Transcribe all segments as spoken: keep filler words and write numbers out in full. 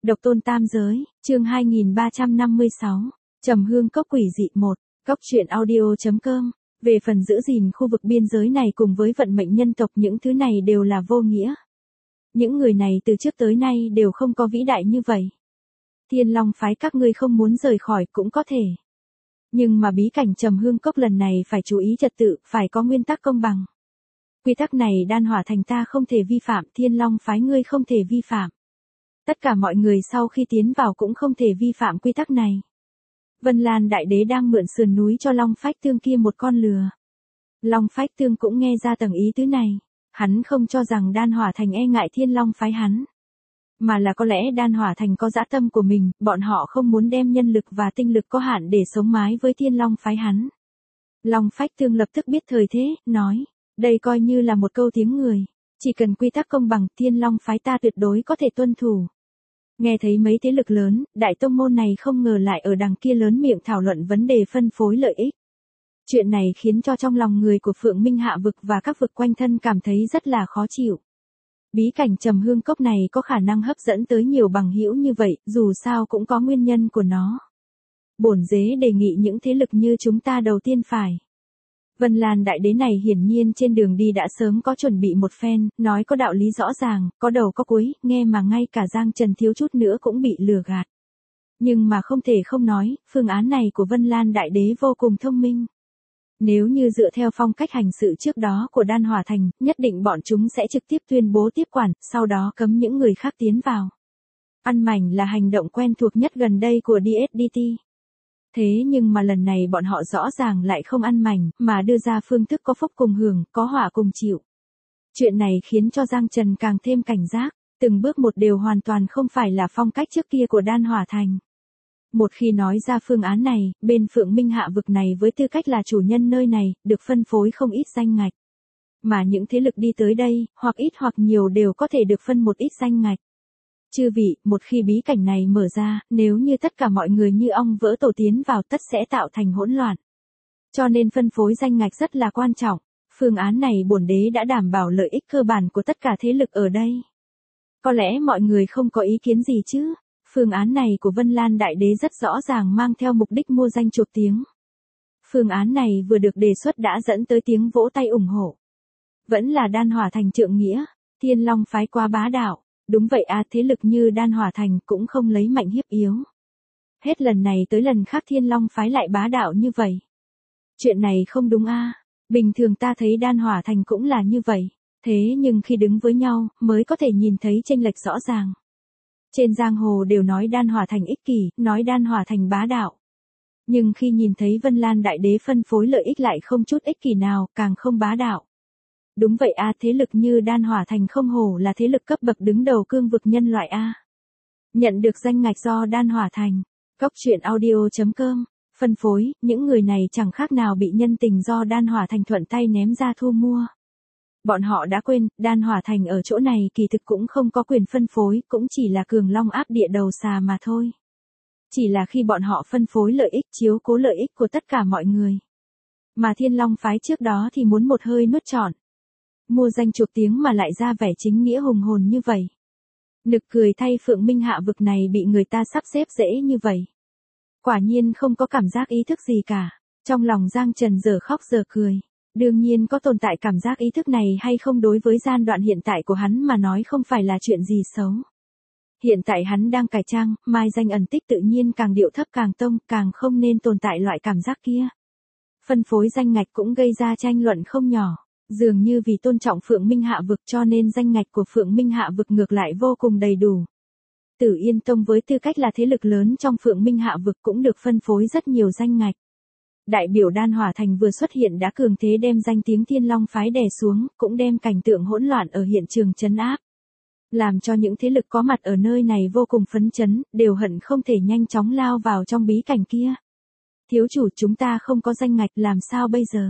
Độc tôn tam giới, chương hai nghìn ba trăm năm mươi sáu, Trầm Hương Cốc quỷ dị một, cốc truyện audio.com. Về phần giữ gìn khu vực biên giới này cùng với vận mệnh nhân tộc, những thứ này đều là vô nghĩa. Những người này từ trước tới nay đều không có vĩ đại như vậy. Thiên Long phái các ngươi không muốn rời khỏi cũng có thể. Nhưng mà bí cảnh Trầm Hương Cốc lần này phải chú ý trật tự, phải có nguyên tắc công bằng. Quy tắc này Đan Hỏa Thành ta không thể vi phạm, Thiên Long phái ngươi không thể vi phạm. Tất cả mọi người sau khi tiến vào cũng không thể vi phạm quy tắc này. Vân Lan Đại Đế đang mượn sườn núi cho Long Phách Tương kia một con lừa. Long Phách Tương cũng nghe ra tầng ý tứ này. Hắn không cho rằng Đan Hỏa Thành e ngại Thiên Long phái hắn. Mà là có lẽ Đan Hỏa Thành có dã tâm của mình, bọn họ không muốn đem nhân lực và tinh lực có hạn để sống mái với Thiên Long phái hắn. Long Phách Tương lập tức biết thời thế, nói, đây coi như là một câu tiếng người. Chỉ cần quy tắc công bằng, Thiên Long phái ta tuyệt đối có thể tuân thủ. Nghe thấy mấy thế lực lớn, đại tông môn này không ngờ lại ở đằng kia lớn miệng thảo luận vấn đề phân phối lợi ích. Chuyện này khiến cho trong lòng người của Phượng Minh Hạ vực và các vực quanh thân cảm thấy rất là khó chịu. Bí cảnh Trầm Hương Cốc này có khả năng hấp dẫn tới nhiều bằng hữu như vậy, dù sao cũng có nguyên nhân của nó. Bổn đế đề nghị những thế lực như chúng ta đầu tiên phải. Vân Lan Đại Đế này hiển nhiên trên đường đi đã sớm có chuẩn bị một phen, nói có đạo lý rõ ràng, có đầu có cuối, nghe mà ngay cả Giang Trần thiếu chút nữa cũng bị lừa gạt. Nhưng mà không thể không nói, phương án này của Vân Lan Đại Đế vô cùng thông minh. Nếu như dựa theo phong cách hành sự trước đó của Đan Hỏa Thành, nhất định bọn chúng sẽ trực tiếp tuyên bố tiếp quản, sau đó cấm những người khác tiến vào. Ăn mảnh là hành động quen thuộc nhất gần đây của đê ét đê tê. Thế nhưng mà lần này bọn họ rõ ràng lại không ăn mảnh, mà đưa ra phương thức có phúc cùng hưởng, có họa cùng chịu. Chuyện này khiến cho Giang Trần càng thêm cảnh giác, từng bước một đều hoàn toàn không phải là phong cách trước kia của Đan Hỏa Thành. Một khi nói ra phương án này, bên Phượng Minh Hạ vực này với tư cách là chủ nhân nơi này, được phân phối không ít danh ngạch. Mà những thế lực đi tới đây, hoặc ít hoặc nhiều đều có thể được phân một ít danh ngạch. Chư vị, một khi bí cảnh này mở ra, nếu như tất cả mọi người như ong vỡ tổ tiến vào tất sẽ tạo thành hỗn loạn. Cho nên phân phối danh ngạch rất là quan trọng. Phương án này bổn đế đã đảm bảo lợi ích cơ bản của tất cả thế lực ở đây. Có lẽ mọi người không có ý kiến gì chứ? Phương án này của Vân Lan Đại Đế rất rõ ràng mang theo mục đích mua danh chuộc tiếng. Phương án này vừa được đề xuất đã dẫn tới tiếng vỗ tay ủng hộ. Vẫn là Đan Hỏa Thành trượng nghĩa, Thiên Long phái quá bá đạo. Đúng vậy à, thế lực như Đan Hỏa Thành cũng không lấy mạnh hiếp yếu. Hết lần này tới lần khác Thiên Long phái lại bá đạo như vậy. Chuyện này không đúng a. À. Bình thường ta thấy Đan Hỏa Thành cũng là như vậy. Thế nhưng khi đứng với nhau, mới có thể nhìn thấy chênh lệch rõ ràng. Trên giang hồ đều nói Đan Hỏa Thành ích kỷ, nói Đan Hỏa Thành bá đạo. Nhưng khi nhìn thấy Vân Lan Đại Đế phân phối lợi ích lại không chút ích kỷ nào, càng không bá đạo. Đúng vậy a, thế lực như Đan Hỏa Thành không hổ là thế lực cấp bậc đứng đầu cương vực nhân loại a. Nhận được danh ngạch do Đan Hỏa Thành, cốc truyện audio.com, phân phối, những người này chẳng khác nào bị nhân tình do Đan Hỏa Thành thuận tay ném ra thu mua. Bọn họ đã quên, Đan Hỏa Thành ở chỗ này kỳ thực cũng không có quyền phân phối, cũng chỉ là cường long áp địa đầu xà mà thôi. Chỉ là khi bọn họ phân phối lợi ích chiếu cố lợi ích của tất cả mọi người. Mà Thiên Long phái trước đó thì muốn một hơi nuốt trọn. Mua danh chuộc tiếng mà lại ra vẻ chính nghĩa hùng hồn như vậy. Nực cười thay Phượng Minh Hạ vực này bị người ta sắp xếp dễ như vậy. Quả nhiên không có cảm giác ý thức gì cả. Trong lòng Giang Trần giờ khóc giờ cười. Đương nhiên có tồn tại cảm giác ý thức này hay không đối với gian đoạn hiện tại của hắn mà nói không phải là chuyện gì xấu. Hiện tại hắn đang cải trang, mai danh ẩn tích tự nhiên càng điệu thấp càng tông, càng không nên tồn tại loại cảm giác kia. Phân phối danh ngạch cũng gây ra tranh luận không nhỏ. Dường như vì tôn trọng Phượng Minh Hạ vực cho nên danh ngạch của Phượng Minh Hạ vực ngược lại vô cùng đầy đủ. Tử Yên Tông với tư cách là thế lực lớn trong Phượng Minh Hạ vực cũng được phân phối rất nhiều danh ngạch. Đại biểu Đan Hỏa Thành vừa xuất hiện đã cường thế đem danh tiếng Thiên Long phái đè xuống, cũng đem cảnh tượng hỗn loạn ở hiện trường trấn áp. Làm cho những thế lực có mặt ở nơi này vô cùng phấn chấn, đều hận không thể nhanh chóng lao vào trong bí cảnh kia. Thiếu chủ, chúng ta không có danh ngạch, làm sao bây giờ?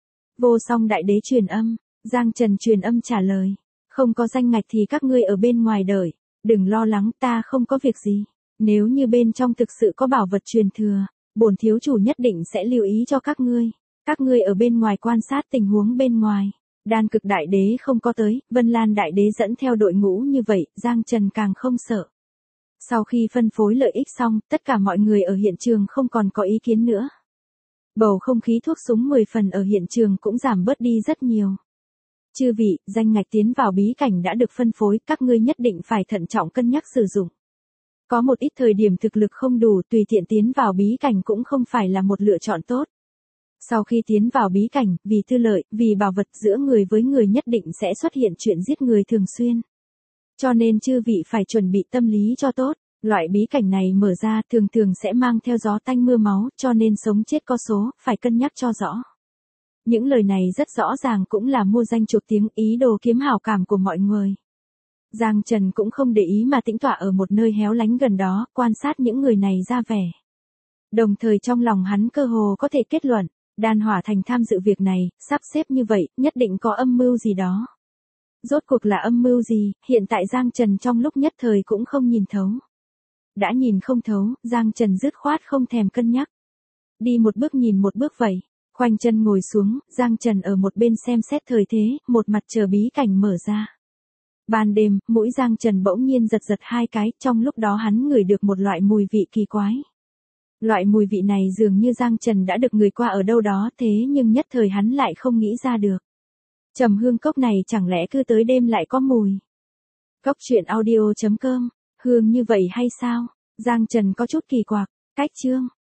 Vô Song Đại Đế truyền âm, Giang Trần truyền âm trả lời. Không có danh ngạch thì các ngươi ở bên ngoài đợi, đừng lo lắng, ta không có việc gì. Nếu như bên trong thực sự có bảo vật truyền thừa, bổn thiếu chủ nhất định sẽ lưu ý cho các ngươi. Các ngươi ở bên ngoài quan sát tình huống bên ngoài. Đan Cực Đại Đế không có tới, Vân Lan Đại Đế dẫn theo đội ngũ như vậy, Giang Trần càng không sợ. Sau khi phân phối lợi ích xong, tất cả mọi người ở hiện trường không còn có ý kiến nữa. Bầu không khí thuốc súng mười phần ở hiện trường cũng giảm bớt đi rất nhiều. Chư vị, danh ngạch tiến vào bí cảnh đã được phân phối, các ngươi nhất định phải thận trọng cân nhắc sử dụng. Có một ít thời điểm thực lực không đủ, tùy tiện tiến vào bí cảnh cũng không phải là một lựa chọn tốt. Sau khi tiến vào bí cảnh, vì tư lợi, vì bảo vật giữa người với người nhất định sẽ xuất hiện chuyện giết người thường xuyên. Cho nên chư vị phải chuẩn bị tâm lý cho tốt. Loại bí cảnh này mở ra thường thường sẽ mang theo gió tanh mưa máu, cho nên sống chết có số, phải cân nhắc cho rõ. Những lời này rất rõ ràng cũng là mua danh chuộc tiếng, ý đồ kiếm hảo cảm của mọi người. Giang Trần cũng không để ý mà tĩnh tọa ở một nơi héo lánh gần đó, quan sát những người này ra vẻ. Đồng thời trong lòng hắn cơ hồ có thể kết luận, Đan Hỏa Thành tham dự việc này, sắp xếp như vậy, nhất định có âm mưu gì đó. Rốt cuộc là âm mưu gì, hiện tại Giang Trần trong lúc nhất thời cũng không nhìn thấu. Đã nhìn không thấu, Giang Trần dứt khoát không thèm cân nhắc. Đi một bước nhìn một bước vậy, khoanh chân ngồi xuống, Giang Trần ở một bên xem xét thời thế, một mặt chờ bí cảnh mở ra. Ban đêm, mũi Giang Trần bỗng nhiên giật giật hai cái, trong lúc đó hắn ngửi được một loại mùi vị kỳ quái. Loại mùi vị này dường như Giang Trần đã được người qua ở đâu đó, thế nhưng nhất thời hắn lại không nghĩ ra được. Trầm hương cốc này chẳng lẽ cứ tới đêm lại có mùi. Cốc truyện audio chấm com, hương như vậy hay sao? Giang Trần có chút kỳ quặc, cách chương.